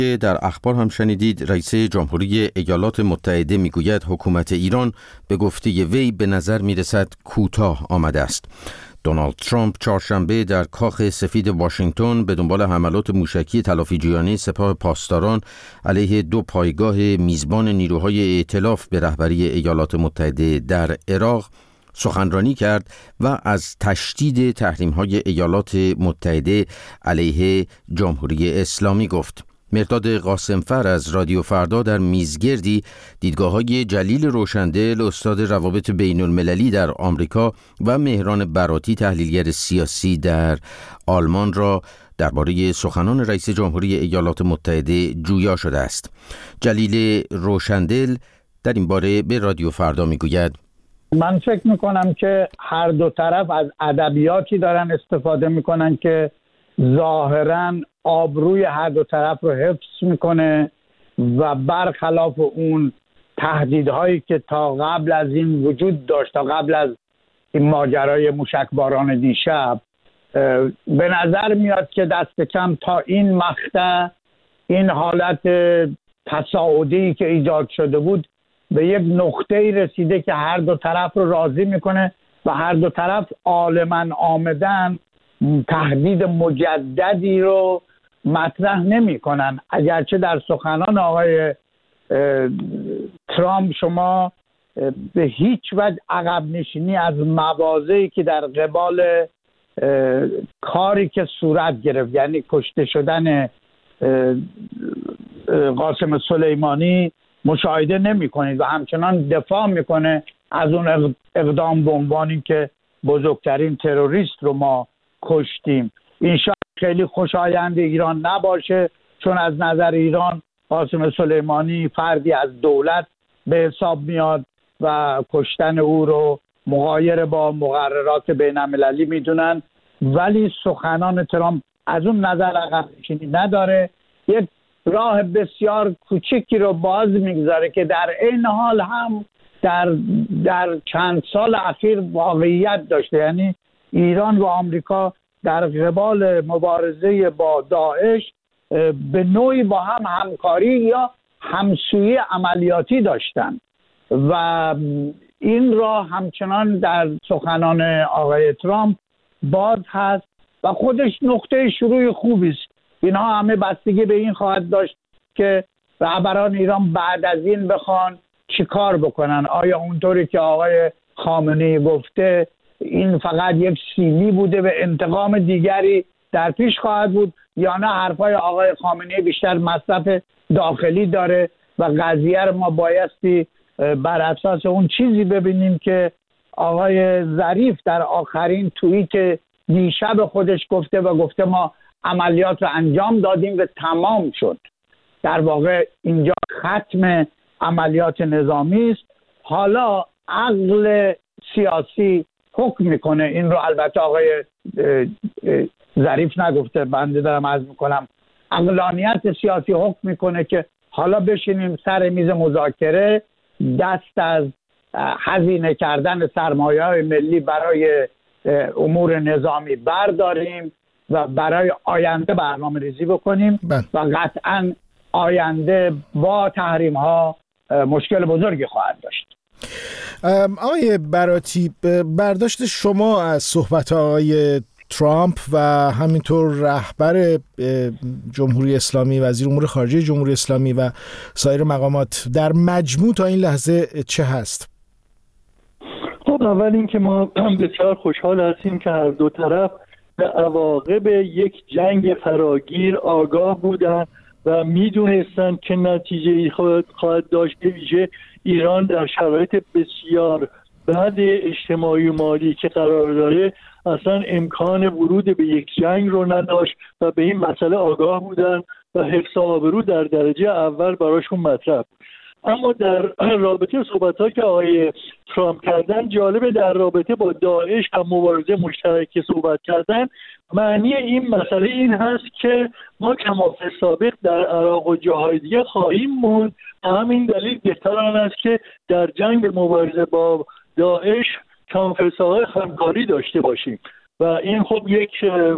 در اخبار هم شنیدید رئیس جمهوری ایالات متحده میگوید حکومت ایران به گفته وی به نظر میرسد کوتاه آمده است. دونالد ترامپ چهارشنبه در کاخ سفید واشنگتن به دنبال حملات موشکی تلافیجویانه سپاه پاسداران علیه 2 پایگاه میزبان نیروهای ائتلاف به رهبری ایالات متحده در عراق سخنرانی کرد و از تشدید تحریم‌های ایالات متحده علیه جمهوری اسلامی گفت. مرداد قاسمفر از رادیو فردا در میزگردی دیدگاه‌های جلیل روشندل استاد روابط بین‌المللی در آمریکا و مهران براتی تحلیلگر سیاسی در آلمان را درباره سخنان رئیس جمهوری ایالات متحده جویا شده است. جلیل روشندل در این باره به رادیو فردا میگوید: من فکر میکنم که هر دو طرف از ادبیاتی دارن استفاده میکنن که ظاهراً آبروی هر دو طرف رو حفظ میکنه و برخلاف اون تهدیدهایی که تا قبل از این وجود داشت، تا قبل از این ماجرای موشکباران دیشب، به نظر میاد که دست کم تا این مقطع این حالت تصاعدی که ایجاد شده بود به یک نقطه‌ای رسیده که هر دو طرف رو راضی میکنه و هر دو طرف عالماً آمدن تهدید مجددی رو مطرح نمی کنن. اگرچه در سخنان آقای ترامپ شما به هیچ وجه عقب نشینی از مواضعی که در قبال کاری که صورت گرفت، یعنی کشته شدن قاسم سلیمانی، مشاهده نمی کنید و همچنان دفاع میکنه از اون اقدام به عنوانی که بزرگترین تروریست رو ما کشتیم. این شاید خیلی خوشایند ایران نباشه، چون از نظر ایران قاسم سلیمانی فردی از دولت به حساب میاد و کشتن او رو مغایر با مقررات بین‌المللی میدونن. ولی سخنان ترامپ از اون نظر عقب نشینی نداره، یک راه بسیار کوچکی رو باز میگذاره که در این حال هم در چند سال اخیر واقعیت داشته. یعنی ایران و آمریکا در قبال مبارزه با داعش به نوعی با هم همکاری یا همسویی عملیاتی داشتن و این راه همچنان در سخنان آقای ترامپ باز هست و خودش نقطه شروع خوبی است. اینها همه بستگی به این خواهد داشت که رهبران ایران بعد از این بخوان چی کار بکنن. آیا اونطوری که آقای خامنه‌ای گفته این فقط یک سیلی بوده و انتقام دیگری در پیش خواهد بود، یا نه حرفای آقای خامنه‌ای بیشتر مصرف داخلی داره و قضیه رو ما بایستی بر اساس اون چیزی ببینیم که آقای ظریف در آخرین توییت دیشب خودش گفته و گفته ما عملیات رو انجام دادیم و تمام شد. در واقع اینجا ختم عملیات نظامی است. حالا عقل سیاسی حکم میکنه این رو. البته آقای ظریف نگفته، بنده دارم عرض میکنم عقلانیت سیاسی حکم میکنه که حالا بشینیم سر میز مذاکره، دست از هزینه کردن سرمایه‌های ملی برای امور نظامی برداریم و برای آینده برنامه ریزی بکنیم و قطعاً آینده با تحریم ها مشکل بزرگی خواهد داشت. آقای براتی، برداشت شما از صحبت آقای ترامپ و همینطور رهبر جمهوری اسلامی، وزیر امور خارجه جمهوری اسلامی و سایر مقامات در مجموع تا این لحظه چه هست؟ خب اول این که ما بسیار خوشحال هستیم که هر دو طرف به عواقب یک جنگ فراگیر آگاه بودن و میدونستن که نتیجه خواهد داشت. به ویژه ایران در شرایط بسیار بد اجتماعی و مالی که قرار داره اصلا امکان ورود به یک جنگ رو نداشت و به این مسئله آگاه بودن و حفظ آبرو در درجه اول براشون مطرح بود. اما در رابطه صحبت‌ها که آقای ترامپ کردن، جالبه در رابطه با داعش و مبارزه مشترک صحبت کردن. معنی این مسئله این هست که ما کما سابق در عراق و جاهای دیگه خواهیم موند. همین دلیل بهتر آن است که در جنگ مبارزه با داعش کانفرانس‌های همکاری داشته باشیم و این خب یک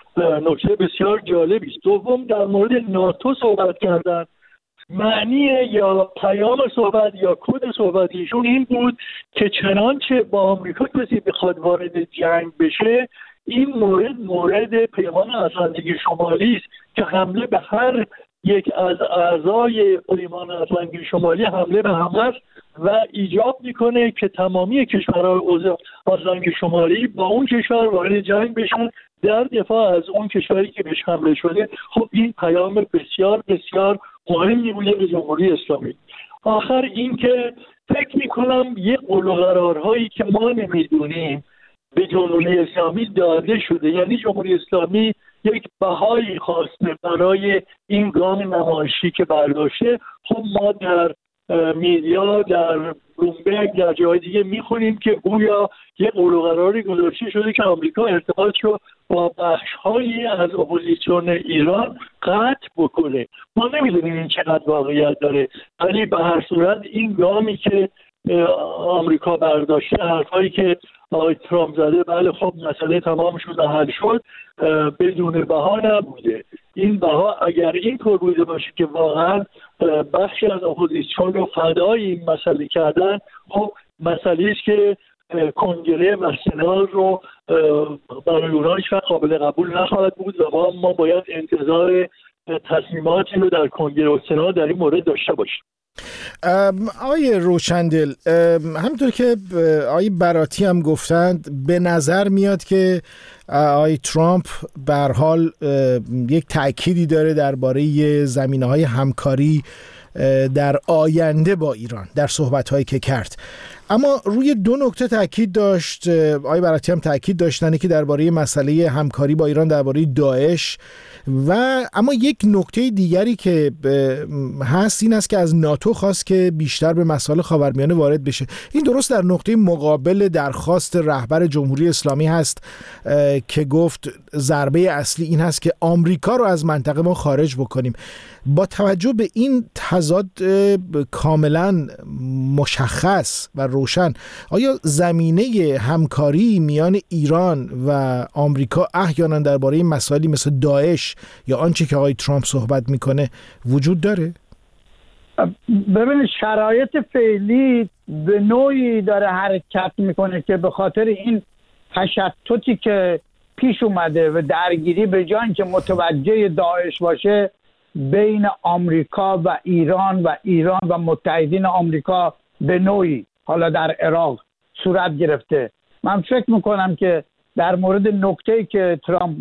نکته بسیار جالبی است. دوم، در مورد ناتو صحبت کردن. معنی یا پیام صحبت یا کد صحبتیشون این بود که چنانچه با آمریکا کسی بخواد وارد جنگ بشه، این مورد پیمان اتلانتیک شمالی است که حمله به هر یک از اعضای پیمان اتلانتیک شمالی حمله به هم است و ایجاب میکنه که تمامی کشورهای عضو اتلانتیک شمالی با اون کشور وارد جنگ بشن در دفاع از اون کشوری که بهش حمله شده. خب این پیام بسیار بسیار مهمی بوده به جمهوری اسلامی. آخر این که فکر میکنم یه قول و قرارهایی که ما نمیدونیم به جمهوری اسلامی داده شده، یعنی جمهوری اسلامی یک بهایی خواسته برای این گام نمایشی که برداشته. خب ما در میدیا، در بلومبرگ، در جای دیگه میخونیم که گویا یه قول و قراری گذاشته شده که آمریکا ارتباط رو با بخش‌هایی از اپوزیسیون ایران قطع بکنه. ما نمیدونیم این چقدر واقعیت داره، ولی به هر صورت این گامی که آمریکا برداشته، حرفایی که آقای ترامپ زده، بله خب مسئله تمام شد و حل شد، بدون بها نبوده. این بها اگر این طور بوده باشه که واقعا بخشی از اپوزیسیون رو فدای این مسئله کردن، خب مسئله است که کنگره و سنا رو برای اونها هیچ وقت قابل قبول نخواهد بود و ما باید انتظار تصمیماتی رو در کنگره و سنا در این مورد داشته باشیم. آقای روشندل، همونطور که آقای براتی هم گفتند، به نظر میاد که آقای ترامپ به هر حال یک تأکیدی داره درباره زمینه‌های همکاری در آینده با ایران در صحبت‌هایی که کرد. اما روی دو نکته تاکید داشت، آقای براتی هم تاکید داشتن که درباره مسئله همکاری با ایران درباره داعش، و اما یک نکته دیگری که هست این است که از ناتو خواست که بیشتر به مسائل خاورمیانه وارد بشه. این درست در نقطه مقابل درخواست رهبر جمهوری اسلامی هست که گفت ضربه اصلی این هست که آمریکا رو از منطقه ما خارج بکنیم. با توجه به این تضاد کاملا مشخص و روشن، آیا زمینه همکاری میان ایران و آمریکا احیانا درباره مسائلی مثل داعش یا آنچه که آقای ترامپ صحبت میکنه وجود داره؟ ببینید، شرایط فعلی به نوعی داره حرکت میکنه که به خاطر این تشتتی که پیش اومده و درگیری، به جای اینکه متوجه داعش باشه، بین آمریکا و ایران و متحدین آمریکا به نوعی حالا در عراق صورت گرفته. من فکر میکنم که در مورد نکته‌ای که ترامپ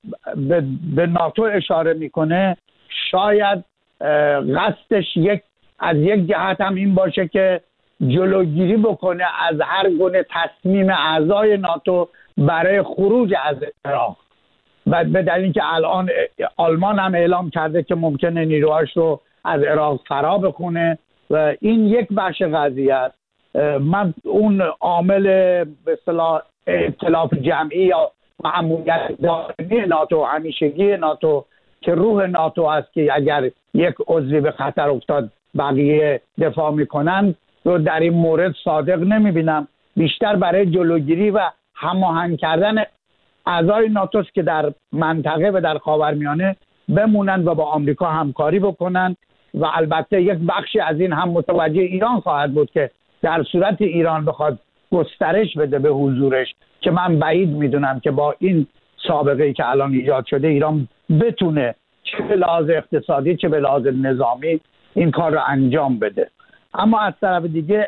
به ناتو اشاره میکنه، شاید قصدش از یک جهت هم این باشه که جلوگیری بکنه از هر گونه تصمیم اعضای ناتو برای خروج از عراق، و به دلیل که الان آلمان هم اعلام کرده که ممکنه نیروهاش رو از عراق فرا بخونه و این یک بخش قضیه است. من اون عامل به اصطلاح ائتلاف جمعی یا معمولیت دائمی ناتو، همیشگی ناتو که روح ناتو است که اگر یک عضوی به خطر افتاد بقیه دفاع میکنن، رو در این مورد صادق نمیبینم. بیشتر برای جلوگیری و هماهنگ کردن اعضای ناتوست که در منطقه و در خاورمیانه بمونن و با آمریکا همکاری بکنن، و البته یک بخشی از این هم متوجه ایران خواهد بود که در صورت ایران بخواد گسترش بده به حضورش، که من بعید میدونم که با این سابقه‌ای که الان ایجاد شده ایران بتونه چه به لحاظ اقتصادی چه به لحاظ نظامی این کار رو انجام بده. اما از طرف دیگه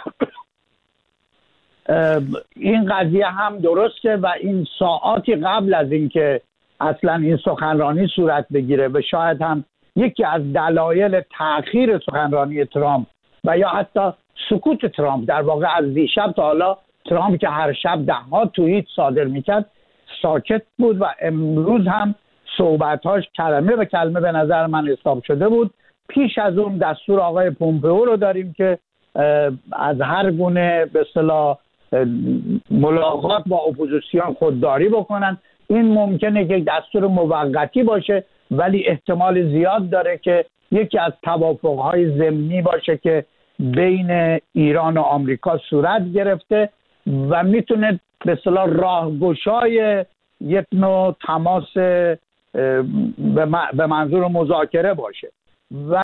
این قضیه هم درسته و این ساعاتی قبل از اینکه اصلا این سخنرانی صورت بگیره و شاید هم یکی از دلایل تأخیر سخنرانی ترامپ و یا حتی سکوت ترامپ، در واقع از دیشب تا حالا ترامپ که هر شب ده‌ها توییت صادر میکرد ساکت بود و امروز هم صحبتاش کلمه به کلمه به نظر من حساب شده بود. پیش از اون دستور آقای پومپئو رو داریم که از هر گونه به اصطلاح ملاقات با اپوزیسیون خودداری بکنن. این ممکنه که دستور موقتی باشه، ولی احتمال زیاد داره که یکی از توافق‌های ضمنی باشه که بین ایران و آمریکا صورت گرفته و میتونه به اصطلاح راهگشای یک نوع تماس به منظور مذاکره باشه و